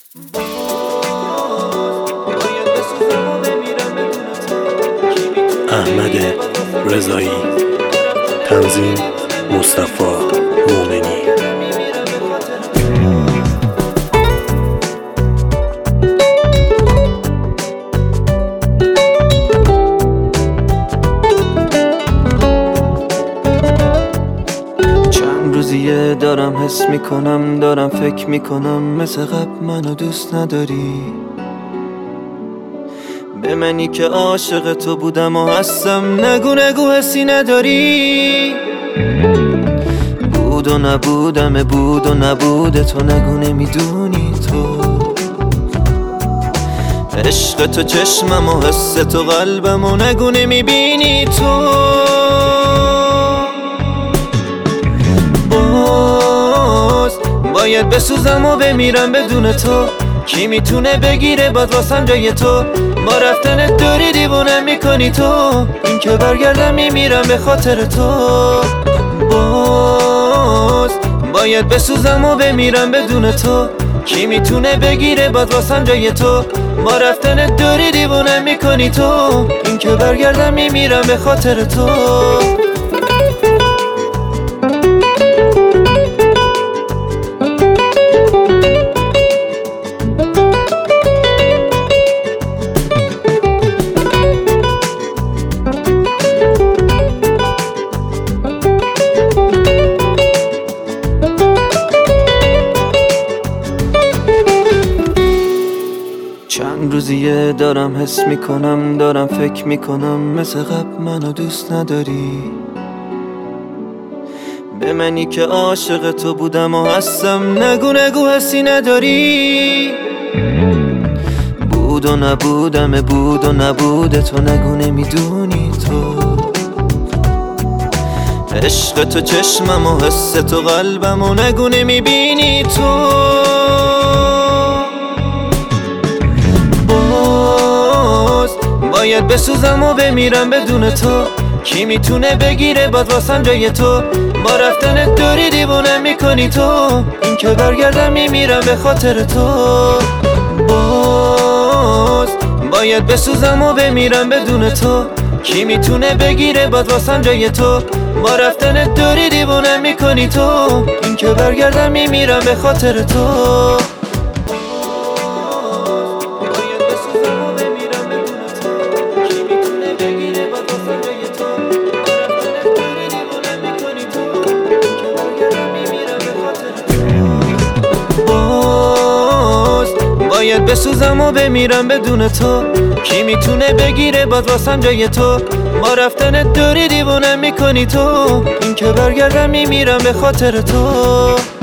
احمد رضایی، تنظیم مصطفی مومنی. چند روزیه دارم حس میکنم، دارم فکر میکنم مثل قبل منو دوست نداری. به منی که عاشق تو بودم و هستم نگو حسی نداری. بود و نبودم، بود و نبوده تو نگو نمیدونی تو. عشق تو چشمم و حس تو قلبم و نگو نمیبینی تو. باید بسوزم و بمیرم بدون تو. کی میتونه بگیره باد واسم جای تو؟ با رفتنت دوری دیوونم میکنی تو. این که برگردم میمیرم به خاطر تو. باید بسوزم و بمیرم بدون تو. کی میتونه بگیره باد واسم جای تو؟ با رفتنت دوری دیوونم میکنی تو. این که برگردم میمیرم به خاطر تو. چند روزیه دارم حس میکنم، دارم فکر میکنم مثل قبل منو دوست نداری. به منی که عاشق تو بودم و هستم نگو حسی نداری. بود و نبودم، بود و نبوده تو نگو نمیدونی تو. عشق تو چشمم و حس تو قلبم و نگو نمیبینی تو. باید بسوزم و بمیرم بدون تو. کی میتونه بگیره باد واسم جای تو؟ با رفتنت دوری دیوونم میکنی تو. این که برگردم میمیرم به خاطر تو. باید بسوزم و بمیرم بدون تو. کی میتونه بگیره باد واسم جای تو؟ با رفتنت دوری دیوونم میکنی تو. این که برگردم میمیرم به خاطر تو. باید بسوزم و بمیرم بدون تو. کی میتونه بگیره باد واسم جای تو؟ با رفتنت دوری دیوونم میکنی تو. این که برگردم میمیرم به خاطر تو.